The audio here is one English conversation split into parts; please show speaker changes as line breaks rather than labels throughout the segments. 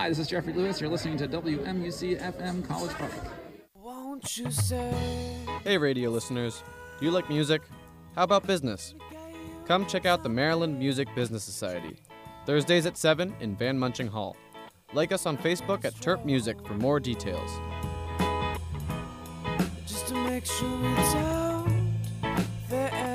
Hi, this is Jeffrey Lewis. You're listening to WMUC FM College Park.
Won't you say?
Hey radio listeners, do you like music? How about business? Come check out the Maryland Music Business Society, Thursdays at 7 in Van Munching Hall. Like us on Facebook at Terp Music for more details.
Just to make sure we don't fade.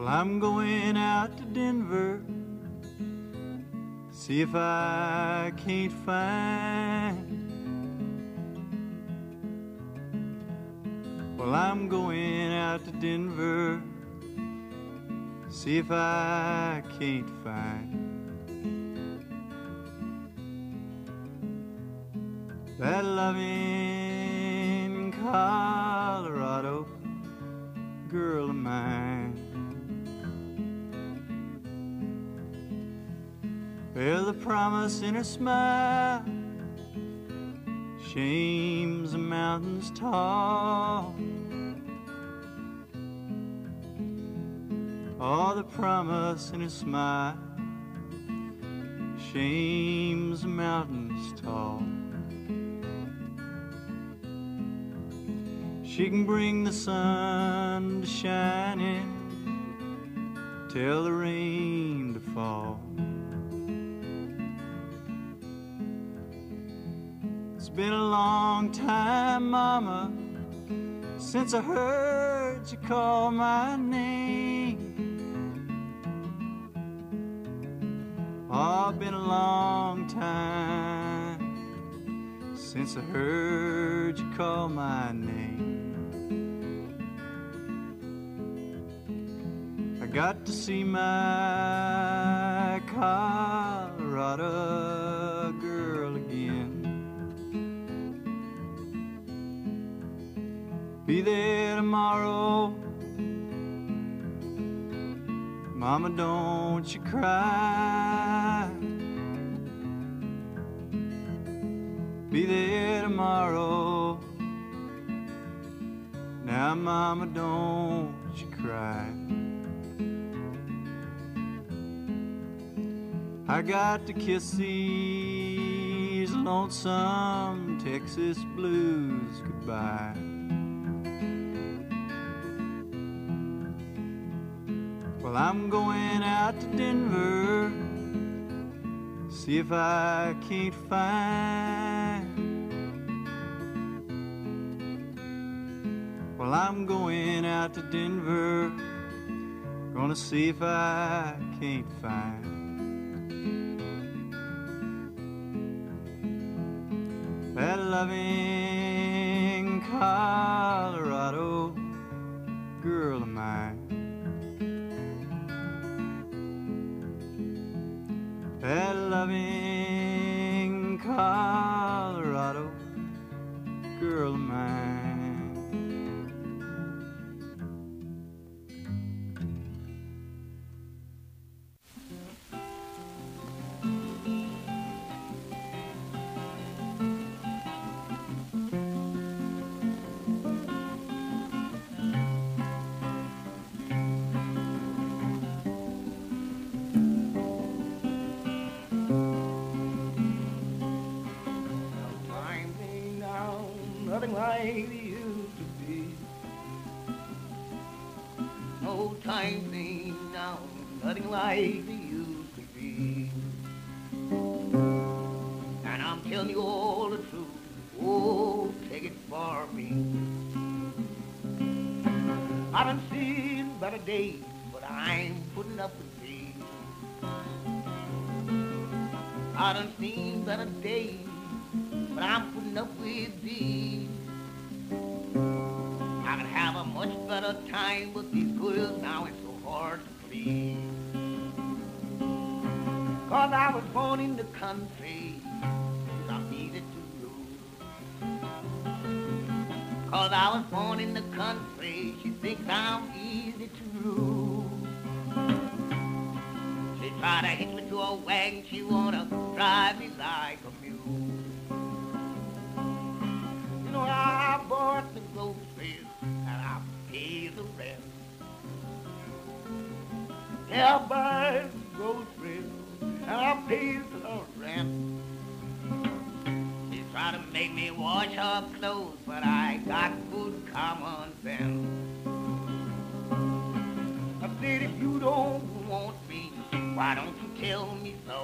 Well, I'm going out to Denver, see if I can't find. Well, I'm going out to Denver, see if I can't find that loving Colorado girl of mine. Well, the promise in her smile shames the mountains tall. Oh, the promise in her smile shames the mountains tall. She can bring the sun to shine in, tell the rain to fall. It's been a long time, Mama, since I heard you call my name. Oh, been a long time since I heard you call my name. I got to see my Colorado girl again. Be there tomorrow, Mama, don't you cry. Be there tomorrow, now Mama, don't you cry. I got to kiss these lonesome Texas blues goodbye. Well, I'm going out to Denver, see if I can't find. Well, I'm going out to Denver, gonna see if I can't find that loving Colorado girl of mine. That loving Colorado girl of mine.
Nothing like it used to be. No time thing now, nothing like it used to be. And I'm telling you all the truth, oh, take it for me. I done seen better days, but I'm putting up with these. I done seen better days, but I'm putting up with these. I could have a much better time, but these girls now it's so hard to please. 'Cause I was born in the country, I'm easy to lose. 'Cause I was born in the country, she thinks I'm easy to lose. She tried to hitch me to a wagon, she wanna drive me like a mule. You know, I bought the groceries and I paid the rent. Yeah, I buy the groceries and I paid the rent. She tried to make me wash her clothes, but I got good common sense. I said, if you don't want me, why don't you tell me so?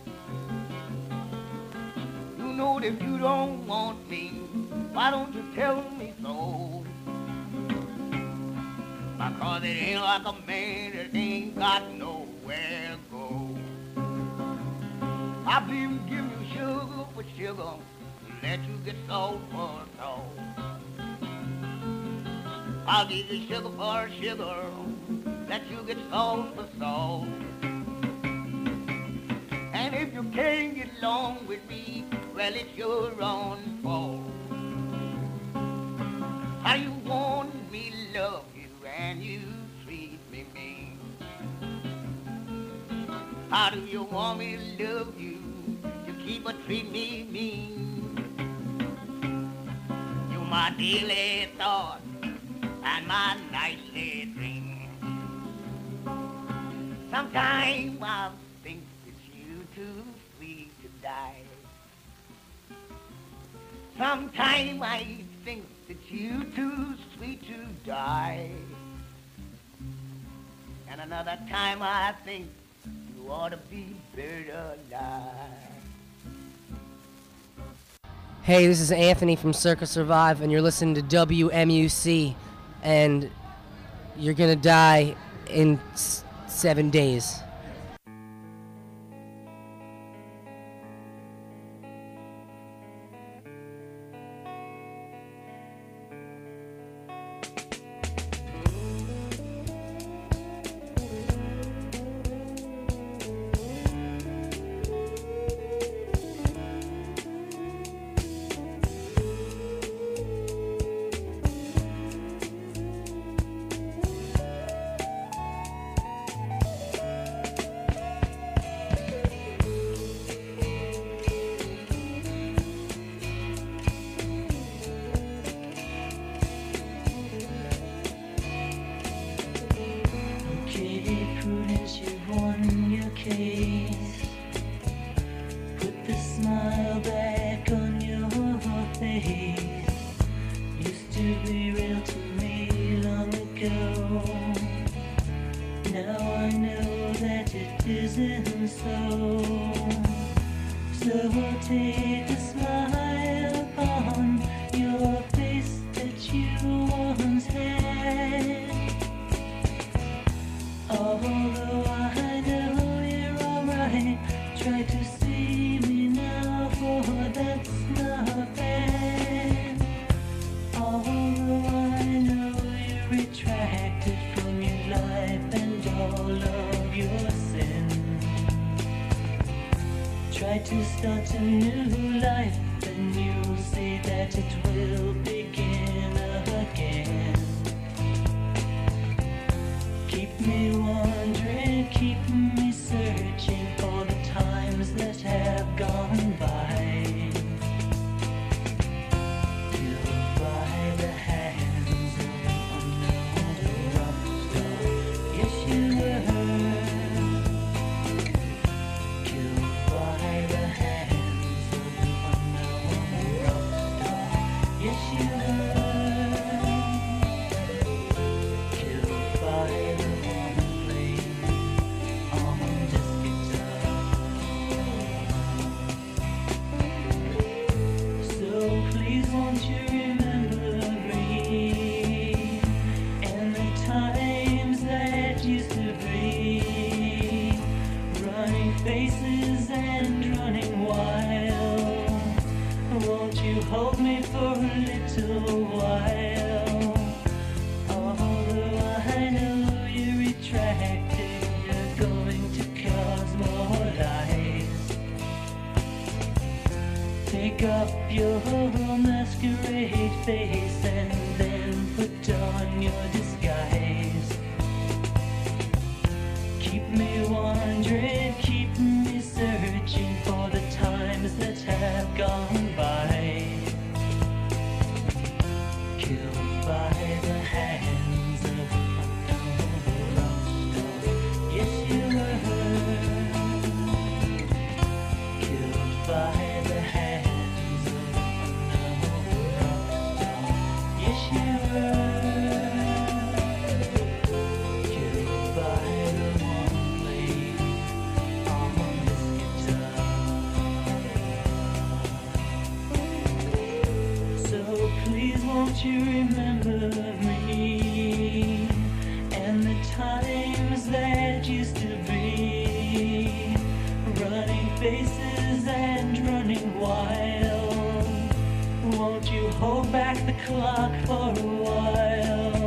You know that if you don't want me, why don't you tell me so? Because it ain't like a man that ain't got nowhere to go. I've been giving you sugar for sugar, let you get salt for salt. I'll give you sugar for sugar, let you get salt for salt. And if you can't get along with me, well, it's your own fault. How you want me to love you and you treat me mean? How do you want me to love you? You keep on treating me mean. You my daily thought and my nightly dream. Sometimes I think that you too sweet to die. Sometimes I think that you too sweet to die. And another time I think you ought to be buried alive.
Hey, this is Anthony from Circa Survive, and you're listening to WMUC, and you're gonna die in 7 days.
faces and running wild. Won't you hold back the clock for a while?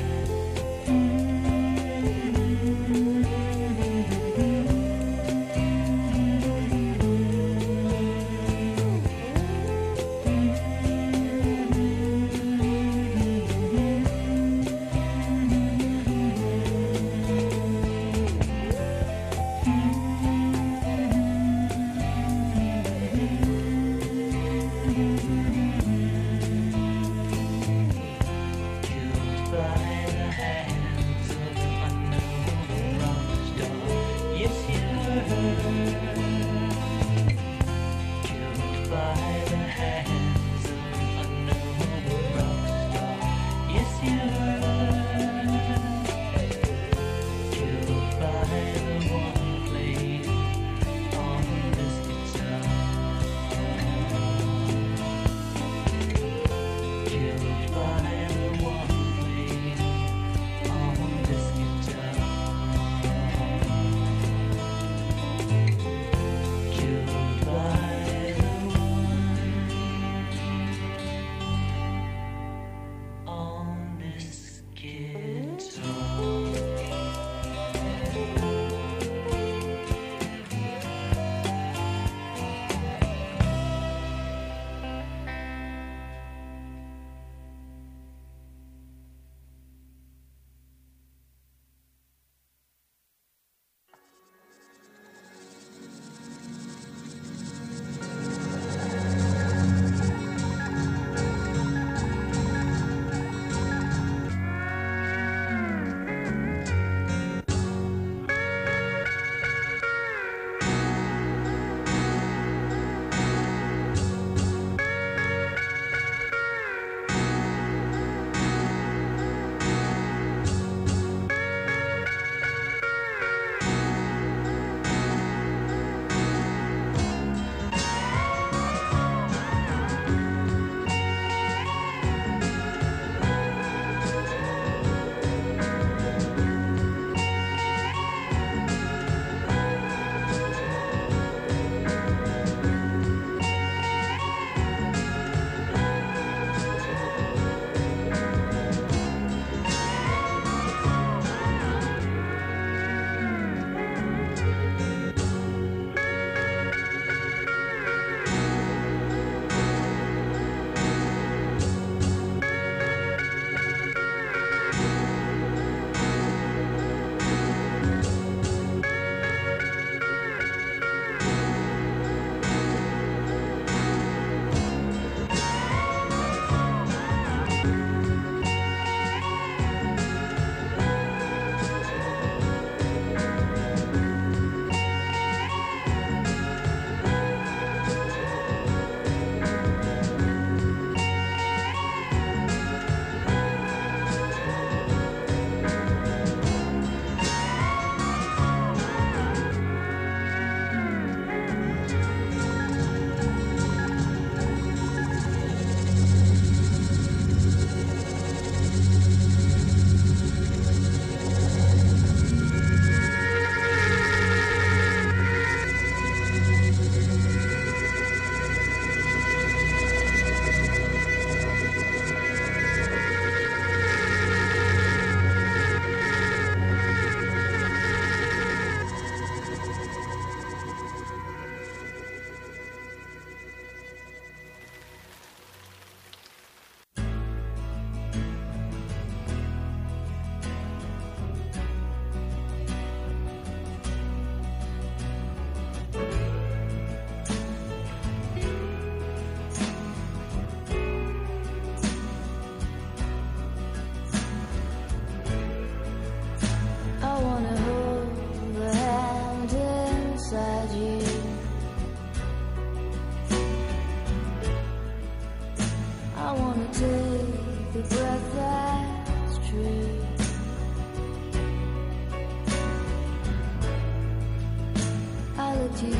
to you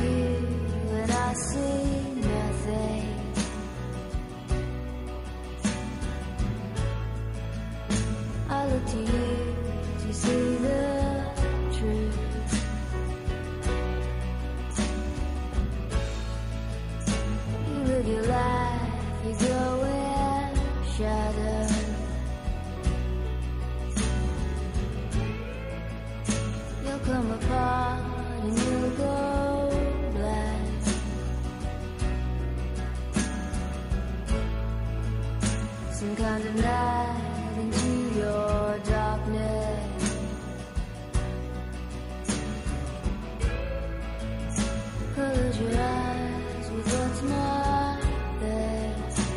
and I see nothing. I look to you to see the truth. the wind shattered. You'll come apart and you'll go black. Some kind of night into your darkness. Close your eyes with what's not there.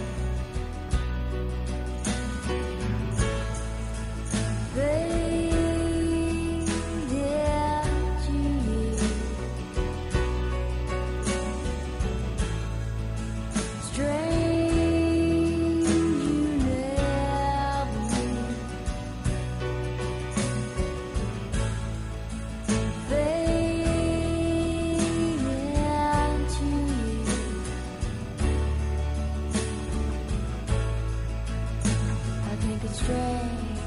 Fade into you. Strange you never knew. Fade into you. I think it's strange.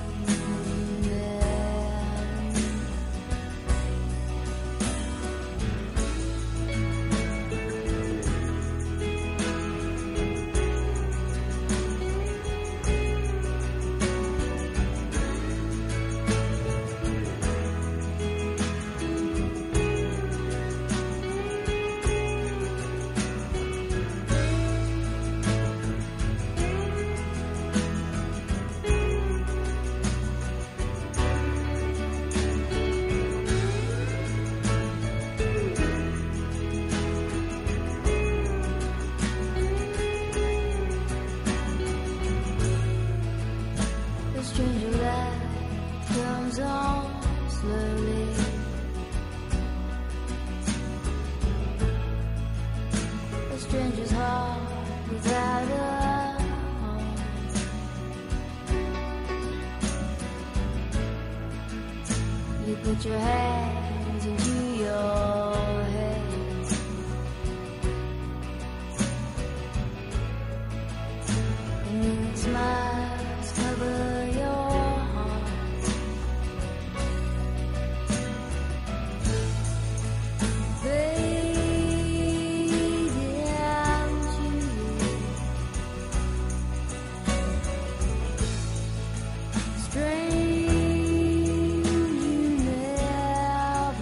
The stranger light comes on slowly. A stranger's heart without a home. You put your hands into your head. And smiles cover your heart. Fade into you. Strange you never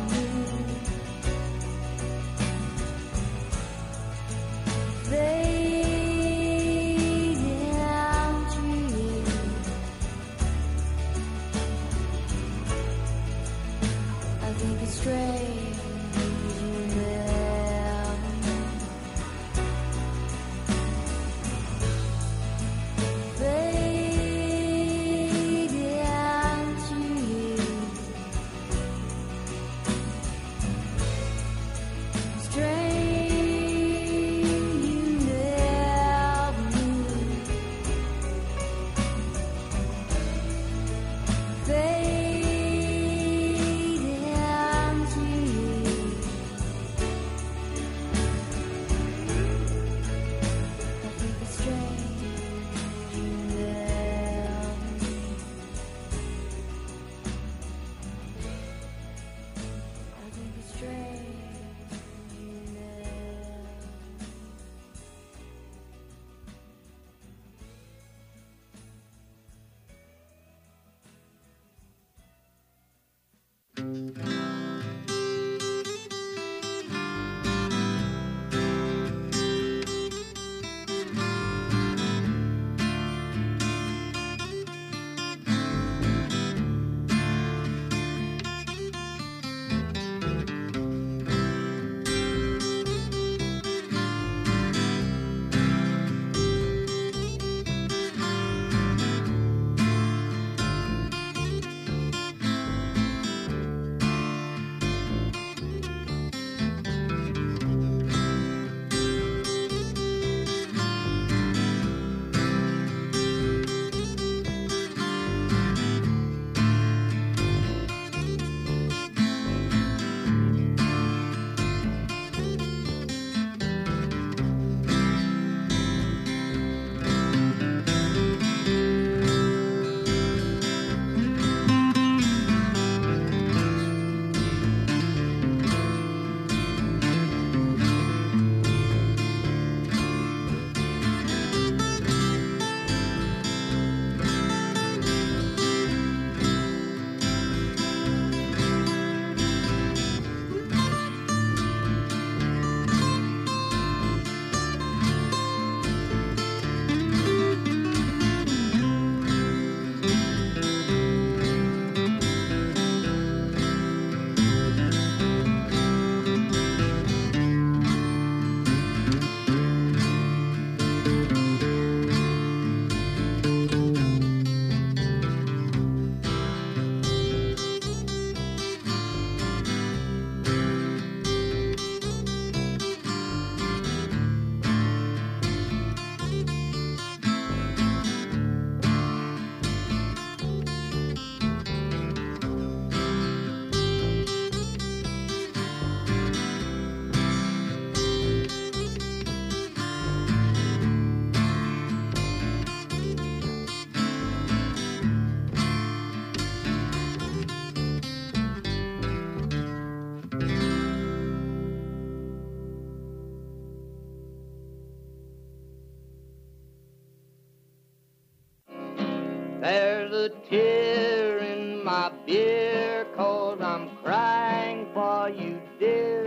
a tear in my beer, 'cause I'm crying for you, dear.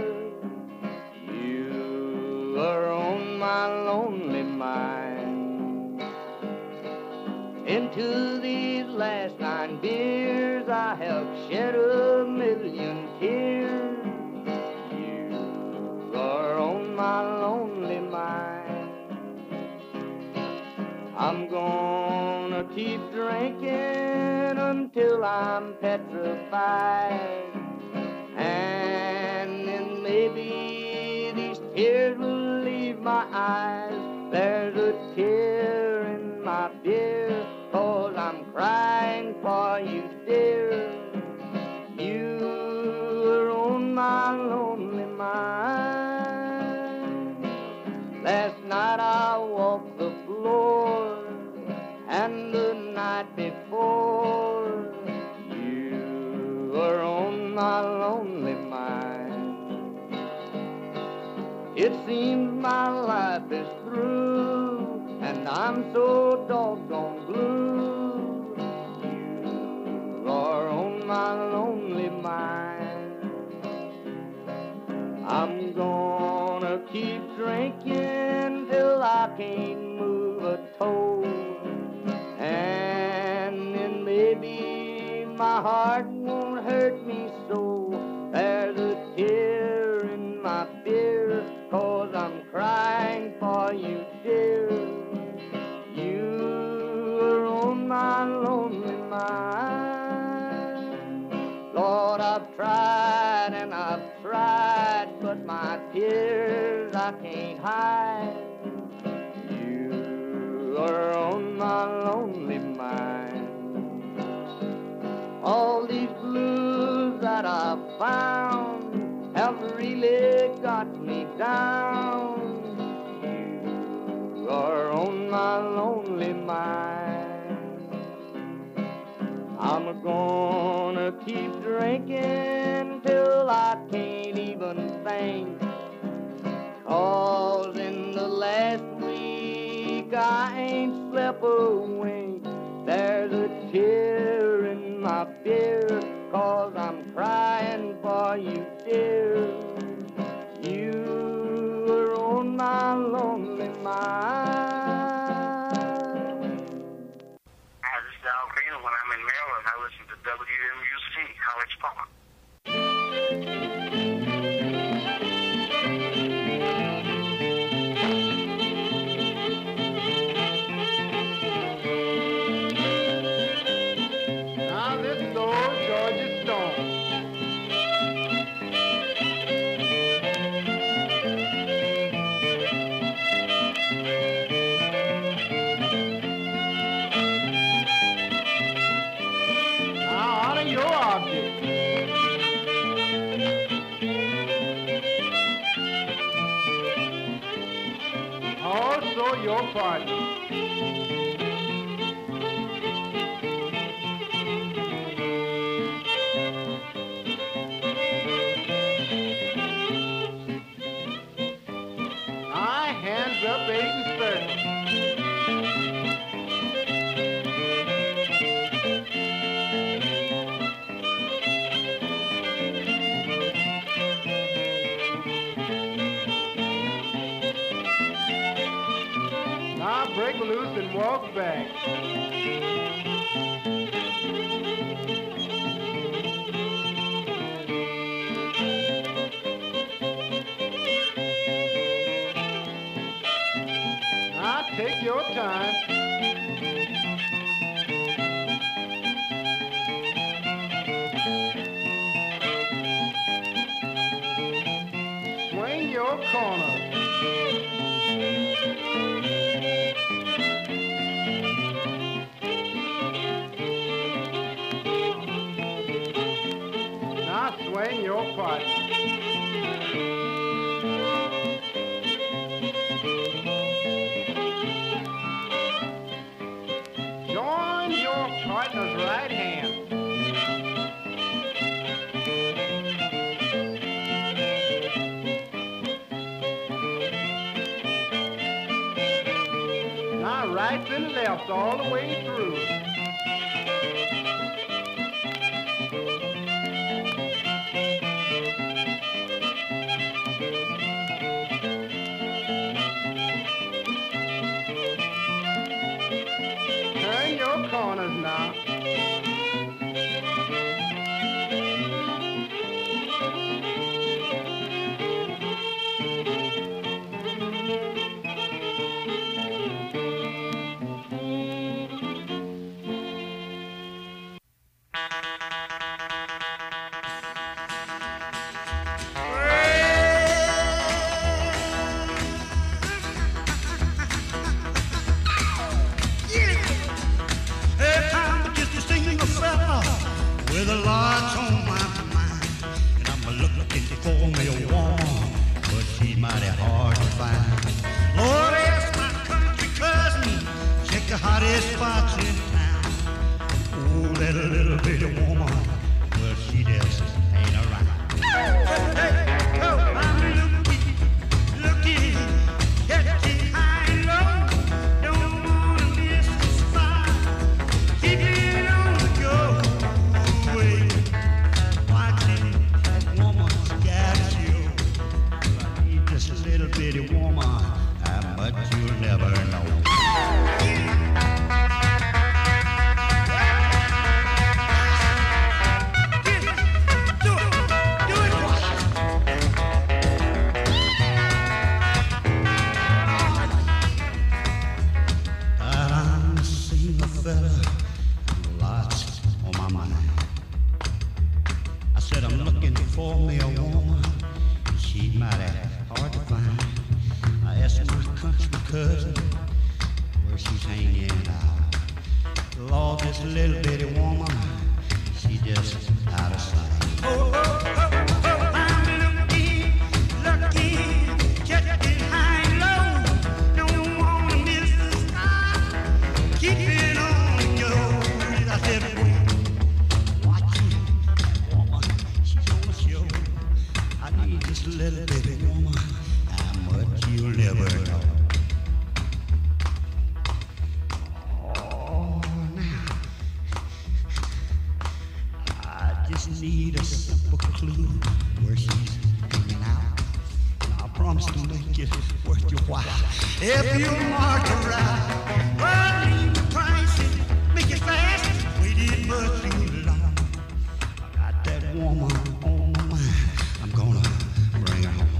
You are on my lonely mind. Into these last 9 beers I have shed a million tears. You are on my lonely mind. I'm gonna keep drinking until I'm petrified, and then maybe these tears will leave my eyes. There's a tear in my beer, 'cause I'm crying for you, dear. You are on my lonely mind. Last night I walked the floor, and the night before. You are on my lonely mind. It seems my life is through, and I'm so doggone blue. You are on my lonely mind. I'm gonna keep drinking till I can't move a toe, and then maybe my heart won't hurt me so. There's a tear in my beer, 'cause I'm crying for you, dear. You are on my lonely mind. Lord, I've tried and I've tried, but my tears I can't hide. You are on my lonely mind. All these blues that I've found have really got me down. You are on my lonely mind. I'm gonna keep drinking till I can't even think, 'cause in the last week I ain't slept a wink. There's a tear in my beer, 'cause I'm crying for you, dear. You are on my lonely mind.
Hi, this is Al Green, and when I'm in Maryland, I listen to WMUC, College Park.
Now this is old Georgia Stone. Now honor your object. Also your partner. Hands up, 8 and 30. Now break loose and walk back. Take your time. Swing your corner. Now swing your partner. Join your partner's right hand. Now right and left all the way through.
corners now.
Every time I just to sing a fella with a lot on my mind, and I'm looking for me a woman, but she's mighty hard to find. Lord, ask my country cousin, check the hottest spots in town. Oh, that little bitty woman, well, she just ain't around. Hey, oh, I'm looking, catching high and low. Don't wanna miss the spot. Keep it on the go. Wait, watching that woman's got you. I need just a little bitty woman. How much you'll never know. I'm seeing a fella, lots on my mind. I said I'm looking for me a woman, she's mighty hard to find. I asked my country cousin where she's hanging out. Lord, this little bitty woman, she just out of sight. I'm looking, checking high and low. Don't wanna miss the spot. Keep it on the go. I said, wait, watching that woman, she's on the show. I need this little bitty woman. How much you'll never know. Oh, now I just need a simple clue where she's hanging out. I promise to make it worth your while. If you mark her right, well, leave the price and make it fast. Waited much too long. I got that woman on my mind. I'm gonna bring her home.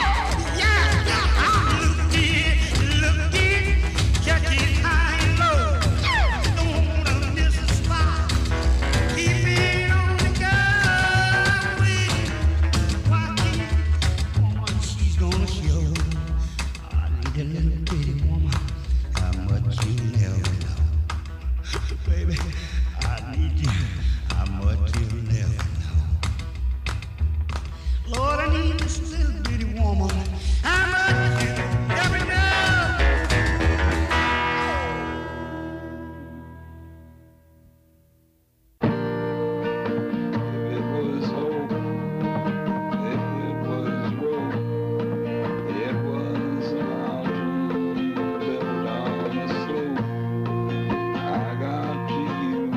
I'm looking, catching high and low. Don't wanna miss a spot. Keep it on the go. Watching woman, she's gonna show. I need a little bitty woman. How much you never know, baby. I need you. How much you never know. Lord, I need this little bitty woman. How much you never know.
It was hope, it was rope, it was a mountain built on a slope. I got to you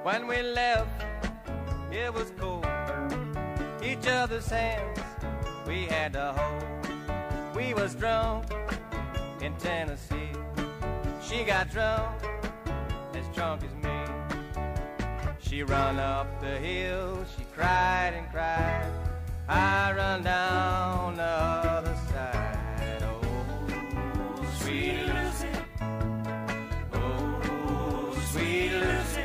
When we left, it was cold. Each other's hands we had to hold. We was drunk in Tennessee. She got drunk as me. She run up the hill, she cried and cried. I run down the other side. Oh, sweet Lucy. Oh, sweet Lucy.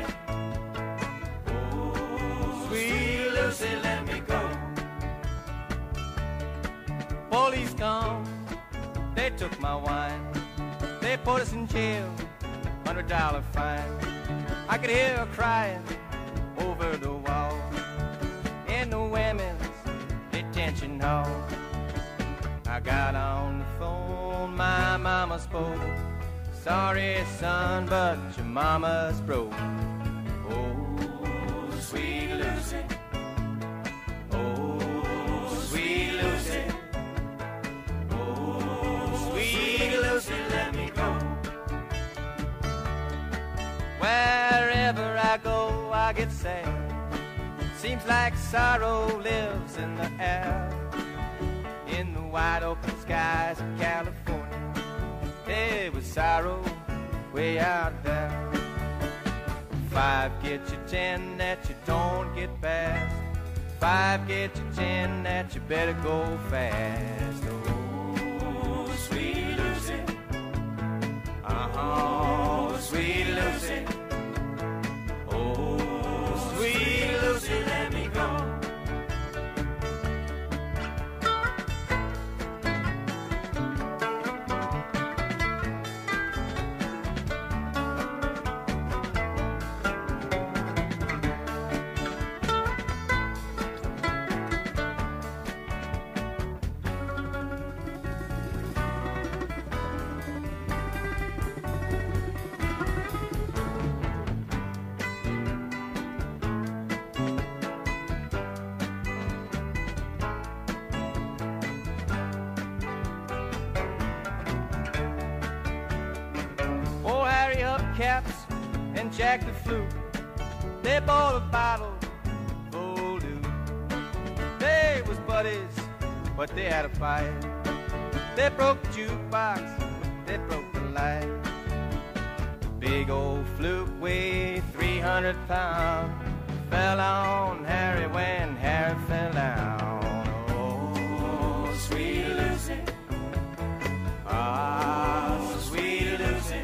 Oh, sweet Lucy, let me go. Police come, they took my wine. They put us in jail, $100 fine. I could hear her crying over the wall in the women's detention hall. I got on the phone, my mama spoke. Sorry, son, but your mama's broke. Oh, sweet Lucy. Oh, sweet Lucy. Oh, sweet Lucy, let me go. Wherever I go, I get sad. Seems like sorrow lives in the air. In the wide open skies of California, there was sorrow way out there. 5 get you 10 that you don't get past. 5 get you 10 that you better go fast. Oh, sweet Lucy. Oh, sweet Lucy. Oh, sweet Lucy, let me go. Caps and Jack the Flute, they bought a bottle full dude. They was buddies, but they had a fight. They broke the jukebox, they broke the light. The big old flute weighed 300 pounds, fell on Harry when Harry fell down. Oh, sweet Lucy. Ah, sweet Lucy.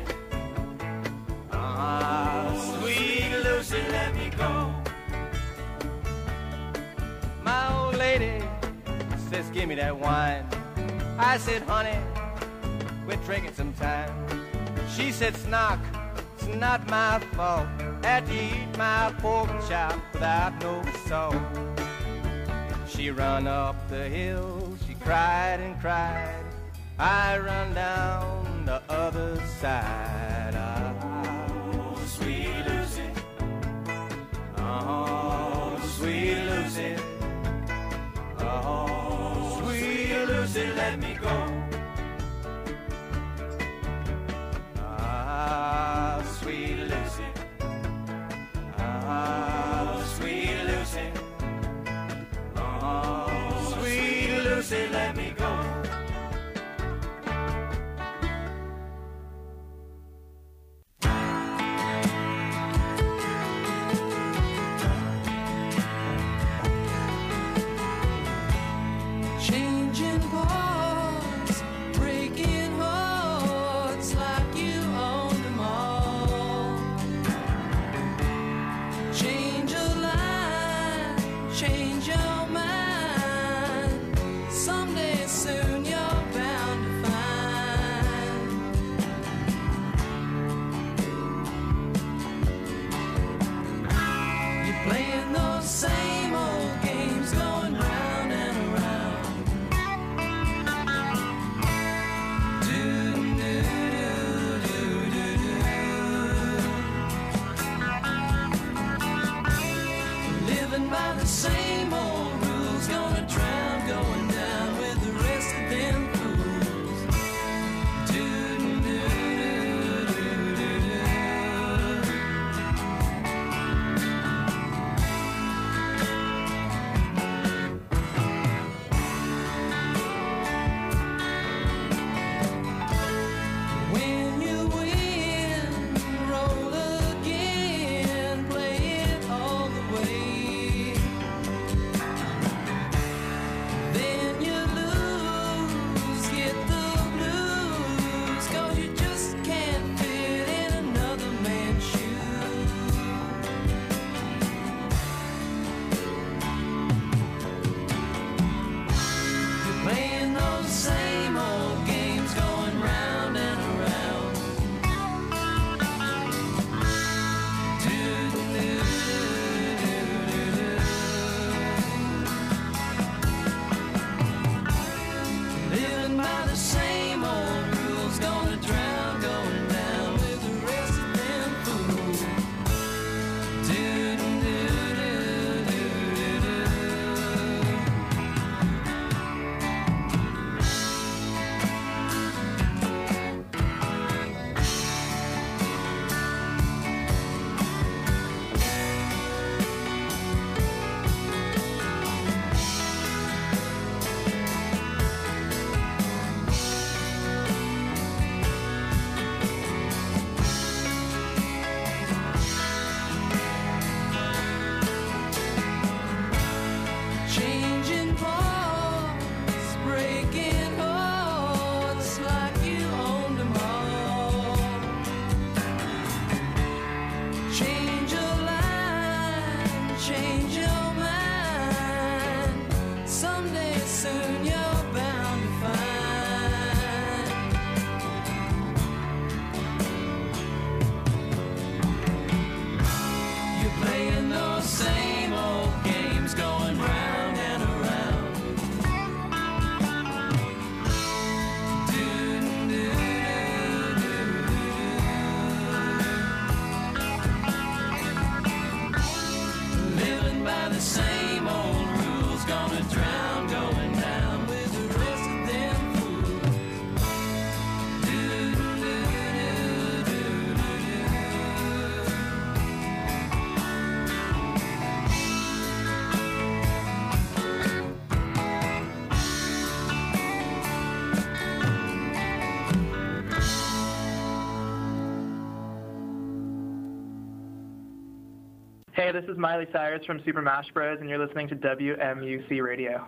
Ah, sweet Lucy, let me go. My old lady says, give me that wine. I said, honey, we're drinking some time. She said, Snock, it's not my fault. Had to eat my pork chop without no salt. She run up the hill, she cried and cried. I run down the other side. Oh, sweet Lucy. Oh, sweet Lucy. Oh, sweet Lucy, let me go. Ah, sweet Lucy. Ah, sweet Lucy. Oh, sweet Lucy, let me go.
Hey, this is Miley Cyrus from Super Mash Bros, and you're listening to WMUC Radio.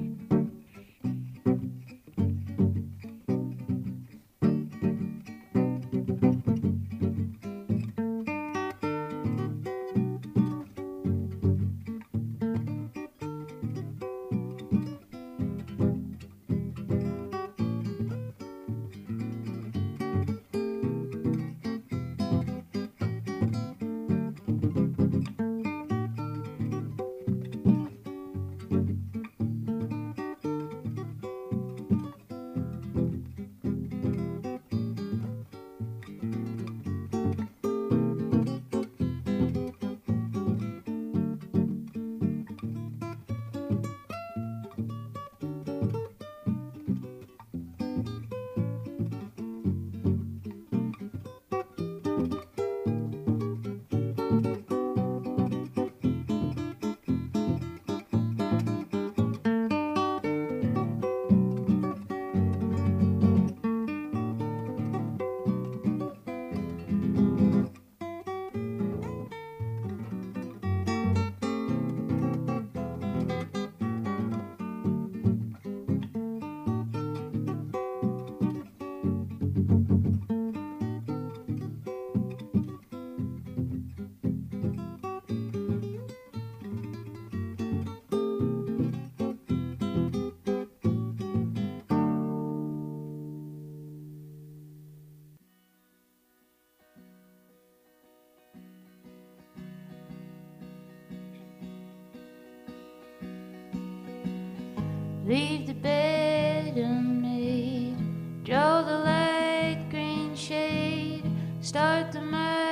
Leave the bed unmade, draw the light green shade, start the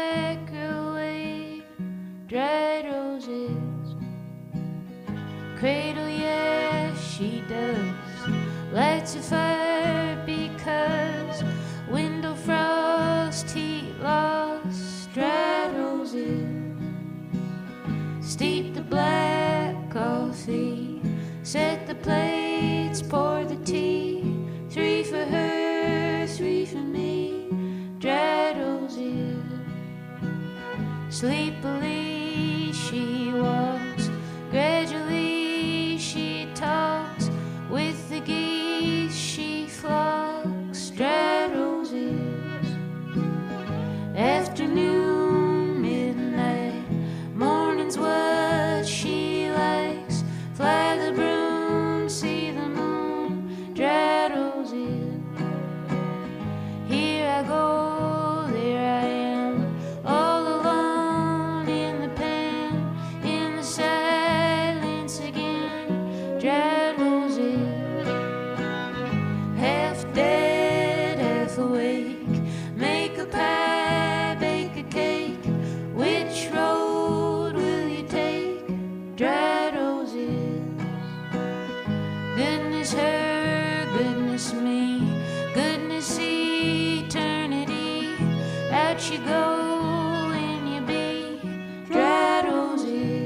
microwave, dried roses. Cradle, yeah, she does. Lights a fire because window frost, heat loss, dried roses. Steep the black coffee, set the plates, pour the tea. 3 for her, 3 for me. Dried roses. Sleepily she walks, gradually she talks. With the geese she flocks. Dried roses. Afternoon, midnight, morning's what she likes. Fly the broom, see the moon, dried roses. Here I go, there I am, all alone in the pen, in the silence again, dried roses. Half dead, half awake, make a pie, bake a cake. Which road will you take? Dried roses. Goodness her, goodness me, goodness eternity. Out you go and you be dried roses.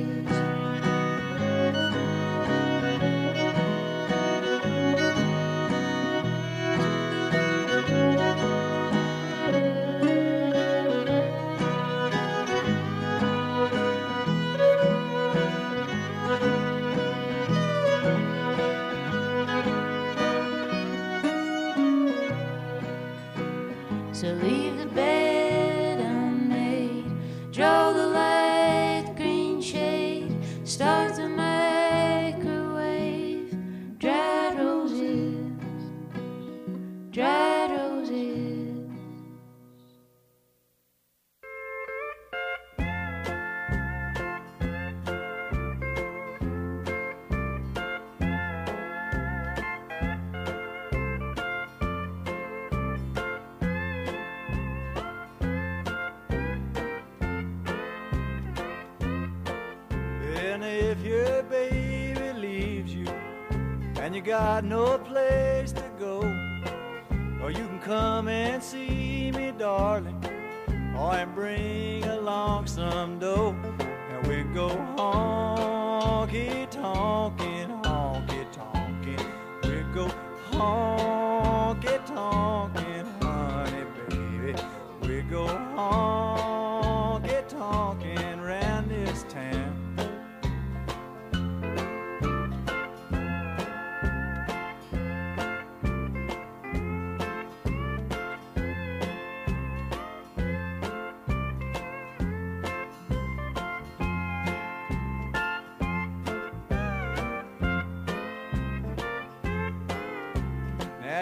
So leave the bed unmade, draw the light green shade, start the microwave, dried roses, dried roses.
And if your baby leaves you and you got no place to go, or you can come and see me, darling, or and bring along some dough, and we go honky tonkin', honky tonkin'. We go honky tonkin', honey baby. We go honky tonkin' round this town.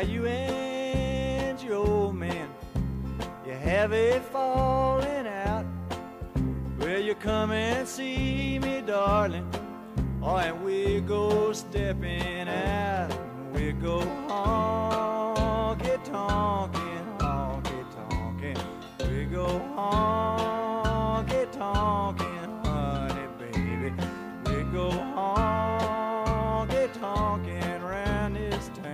you and your old man, you have a falling out. Will you come and see me, darling? Oh, and we go stepping out. We go honky-tonkin', honky-tonkin'. We go honky-tonkin', honey, baby. We go honky-tonkin' round this town.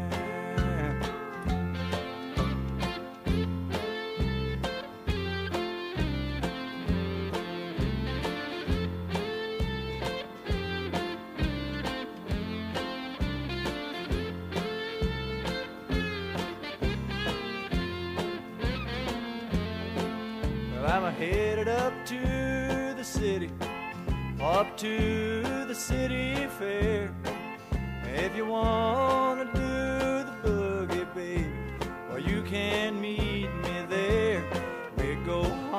I'm headed up to the city, up to the city fair. If you wanna do the boogie, baby, well, you can meet me there. We go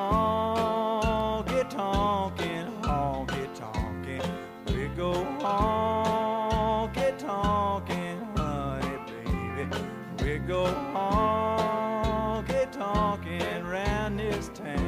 honky-tonkin', honky-tonkin'. We go honky-tonkin', honey, baby. We go honky-tonkin' round this town.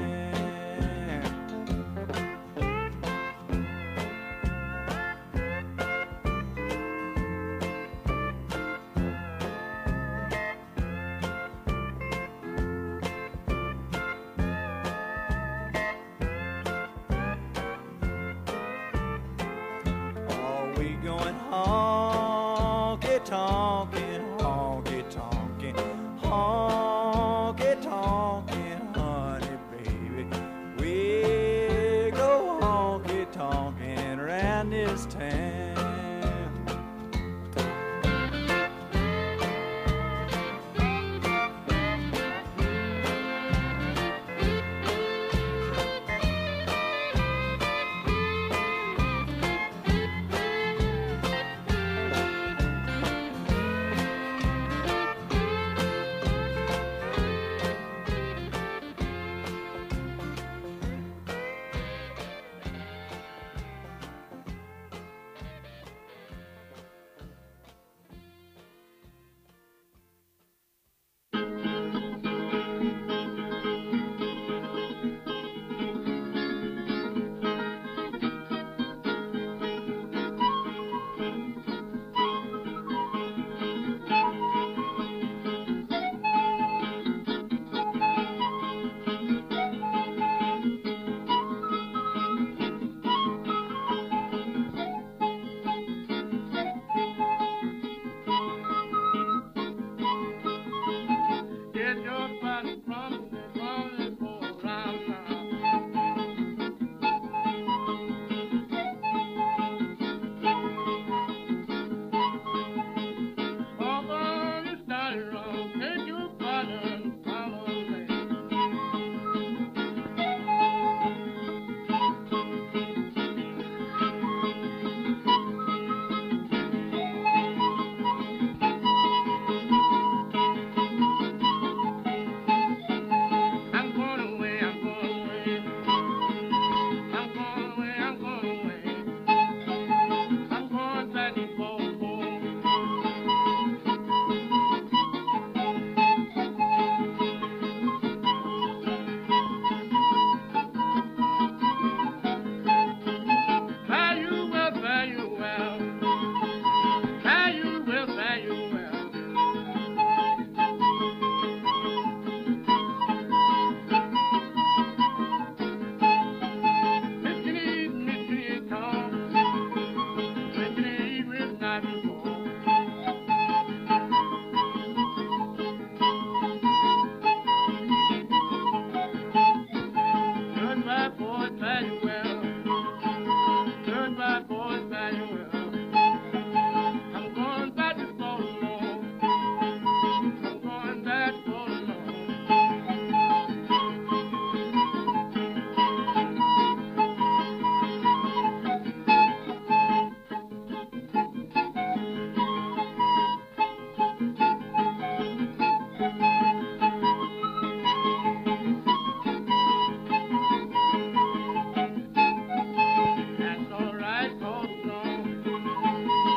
Honky-tonkin', honky-tonkin', honky-tonkin', honey, baby. We go honky-tonkin' around this town.